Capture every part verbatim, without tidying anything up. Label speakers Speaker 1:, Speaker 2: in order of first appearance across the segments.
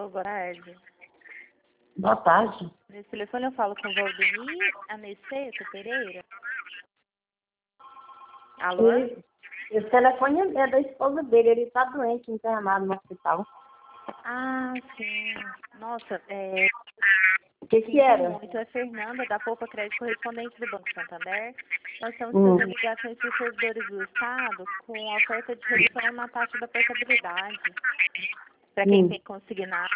Speaker 1: boa tarde.
Speaker 2: Boa tarde.
Speaker 1: Nesse telefone eu falo com Valdemir Aneceto Pereira. Alô?
Speaker 2: E, esse telefone é da esposa dele, ele está doente, internado no hospital.
Speaker 1: Ah, sim. Nossa, é...
Speaker 2: O que que era?
Speaker 1: Muito. É Fernanda, da Poupa Crédito Correspondente do Banco Santander. Nós estamos
Speaker 2: Hum.
Speaker 1: fazendo ligações para os servidores do Estado com oferta de redução na taxa da portabilidade para quem
Speaker 2: Hum.
Speaker 1: tem consignado.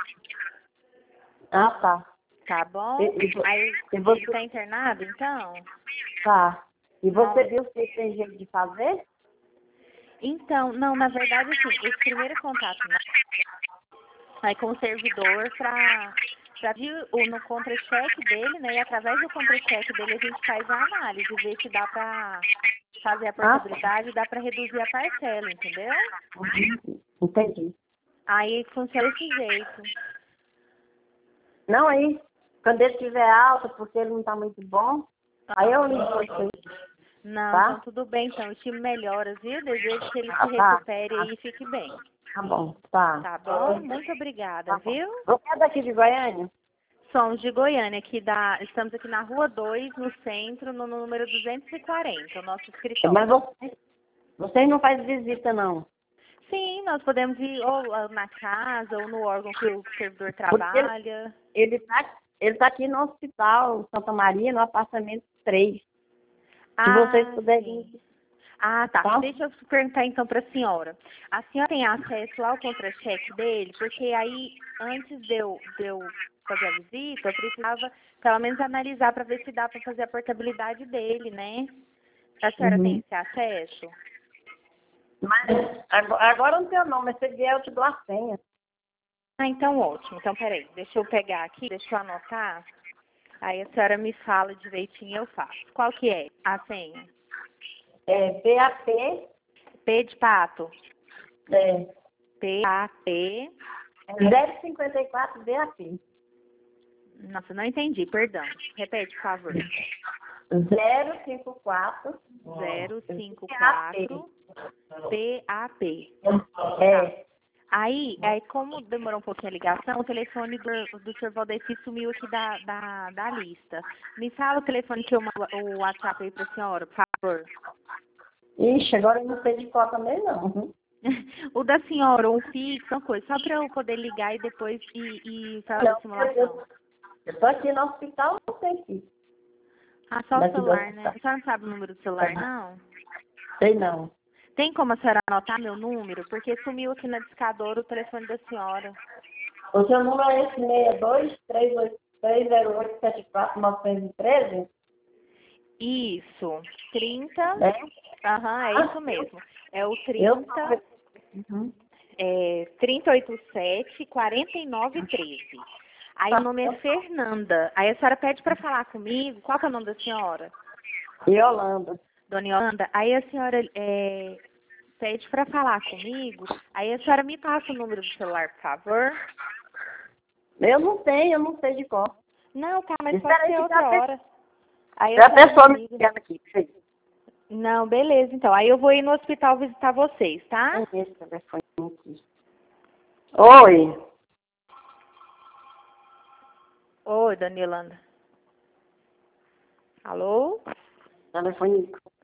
Speaker 2: Ah, tá.
Speaker 1: Tá bom?
Speaker 2: E, e, vo-
Speaker 1: Aí,
Speaker 2: e você...
Speaker 1: ele está internado, então?
Speaker 2: Tá. E você
Speaker 1: Não.
Speaker 2: viu se tem jeito de fazer?
Speaker 1: Então, não, na verdade, assim, esse primeiro contato aí com o servidor para o no contra-cheque dele, né? E através do contra-cheque dele a gente faz a análise, ver se dá para fazer a portabilidade, dá para reduzir a parcela, entendeu?
Speaker 2: Uhum. Entendi.
Speaker 1: Aí funciona desse jeito.
Speaker 2: Não, aí, quando ele estiver alto, porque ele não está muito bom, aí eu ligo pra você.
Speaker 1: Não,
Speaker 2: Tá?
Speaker 1: então tudo bem, então o time melhora, viu? Desejo que ele
Speaker 2: Ah,
Speaker 1: se
Speaker 2: tá.
Speaker 1: recupere aí e fique bem.
Speaker 2: Tá bom, tá.
Speaker 1: Tá bom? Muito obrigada,
Speaker 2: Tá bom.
Speaker 1: viu?
Speaker 2: Você é daqui de Goiânia?
Speaker 1: Somos de Goiânia, aqui da, estamos aqui na Rua dois, no centro, no número duzentos e quarenta, o nosso escritório.
Speaker 2: Mas você, vocês não fazem visita, não?
Speaker 1: Sim, nós podemos ir ou ah, na casa ou no órgão que o servidor trabalha.
Speaker 2: Ele está ele tá aqui no hospital Santa Maria, no apartamento três. Se vocês puderem...
Speaker 1: Sim. Ah, tá.
Speaker 2: Tá?
Speaker 1: Deixa eu perguntar então para a senhora. A senhora tem acesso ao contra-cheque dele? Porque aí, antes de eu, de eu fazer a visita, eu precisava pelo menos analisar para ver se dá para fazer a portabilidade dele, né? A senhora tem
Speaker 2: Uhum.
Speaker 1: esse acesso?
Speaker 2: Mas agora, agora não tem o nome, mas se vier eu te dou a senha.
Speaker 1: Ah, então ótimo. Então, peraí, deixa eu pegar aqui, deixa eu anotar. Aí a senhora me fala direitinho e eu faço. Qual que é a senha?
Speaker 2: É P A P,
Speaker 1: P de pato.
Speaker 2: é,
Speaker 1: P A P.
Speaker 2: zero cinquenta e quatro B A P.
Speaker 1: Nossa, não entendi, perdão. Repete, por favor.
Speaker 2: zero cinco quatro
Speaker 1: zero cinco quatro P A P.
Speaker 2: É.
Speaker 1: Aí, aí, como demorou um pouquinho a ligação, o telefone do, do senhor Valdeci sumiu aqui da, da, da lista. Me fala o telefone que eu mando o WhatsApp aí para a senhora, por favor.
Speaker 2: Ixi, agora eu não sei de qual também não. Uhum.
Speaker 1: O da senhora, ou um fixo, uma coisa, só para eu poder ligar e depois e, e fazer a
Speaker 2: Não,
Speaker 1: simulação.
Speaker 2: eu, eu tô aqui no hospital, não sei se.
Speaker 1: Ah, só o
Speaker 2: Daqui do
Speaker 1: celular, né?
Speaker 2: hospital.
Speaker 1: A senhora não sabe o número do celular, não?
Speaker 2: Sei não.
Speaker 1: Tem como a senhora anotar meu número? Porque sumiu aqui na discadora o telefone da senhora.
Speaker 2: O seu número é esse seis dois, três zero oito, sete quatro, nove um três?
Speaker 1: Isso, trinta.
Speaker 2: É?
Speaker 1: Aham, é isso mesmo. É o
Speaker 2: Eu
Speaker 1: trinta,
Speaker 2: uhum.
Speaker 1: é, trinta e oitenta e sete, quarenta e nove treze. Aí o nome é Fernanda. Aí a senhora pede para falar comigo. Qual que é o nome da senhora?
Speaker 2: Yolanda.
Speaker 1: Dona Yolanda. Aí a senhora é, pede para falar comigo. Aí a senhora me passa o número do celular, por favor.
Speaker 2: Eu não tenho, eu não sei de qual.
Speaker 1: Não, tá, mas
Speaker 2: Espera
Speaker 1: pode
Speaker 2: aí
Speaker 1: ser
Speaker 2: que
Speaker 1: outra
Speaker 2: já tem-
Speaker 1: hora. Aí
Speaker 2: já
Speaker 1: a
Speaker 2: a
Speaker 1: senhora
Speaker 2: pessoa
Speaker 1: me
Speaker 2: me
Speaker 1: liga.
Speaker 2: ligando aqui. Peraí.
Speaker 1: Não, beleza, então. Aí eu vou ir no hospital visitar vocês, tá?
Speaker 2: Tem esse telefone aqui. Oi.
Speaker 1: Oi, Dona Yolanda. Alô?
Speaker 2: Telefone